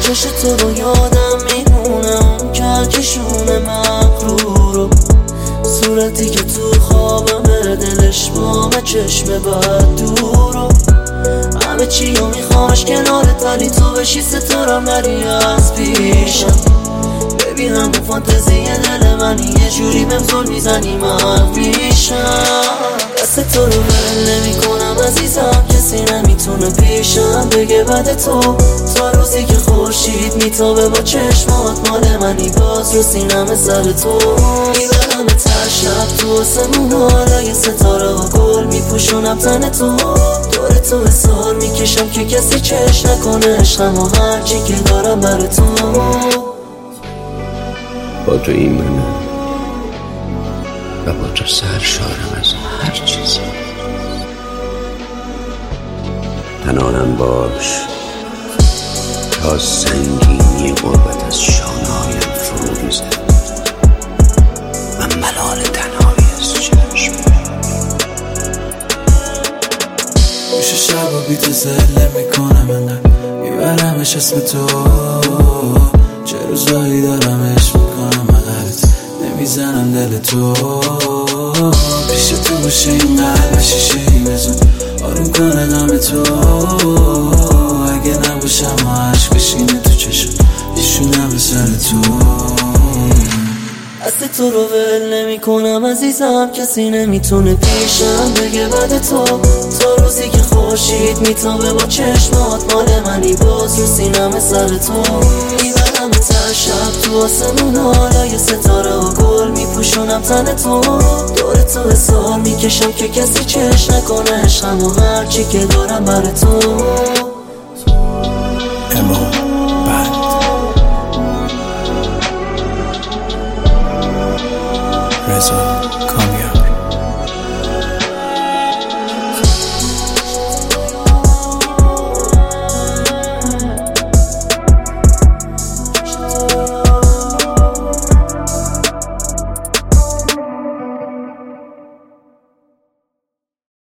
چش تو رو یادم میمونه، اون کلکشون مغرورو، صورتی که تو خوابم دلش بامه، چشم بد دورو. همه چی رو میخوامش کنارت ولی تو بشی ستارم نری از پیشم. ببینم اون فانتزی دل منی یه جوری بهم زل میزنی من پیشم. دست تو رو ول نمی کنم عزیزم، کسی نمیتونه پیشم بگه بعد تو. تا روزی که خورشید میتابه با چشمات مال منی، باز رو سینم سر تو. میبرم تر شب تو آسمون، حالا ستاره و گل میپوشونم تن تو. دور تو حسار میکشم که کسی چش نکنه عشقم و هرچی که دارم بر تو. با تو ایمنم و با تو سرشارم از هر چیزی. تنانم باش تا سنگینی غربت از شانه‌هایم فرو ریزد و ملال تنهایی از چشم. میشه شب و بی تو زله میکنم انقدر میبرمش اسم تو. چه روزایی دارم عشق میکنم مقرد نمیزنم دل تو. پیش تو باشه این قلب شیشه ای بزن آروم کنه غم تو. اگه نباشم و عشق بشینه تو چشم ایشونم به سر تو. دست تو رو ول نمی کنم عزیزم، کسی نمیتونه پیشم بگه بعد تو. تا روزی که خورشید میتابه با چشمات مال منی، باز رو سینم سر تو. میبرم تر شب تو آسمون، حالا یه ستاره و گل میپوشونم تن تو. دور تو حسار میکشم که کسی چش نکنه عشقم و هرچی که دارم بر تو. رضا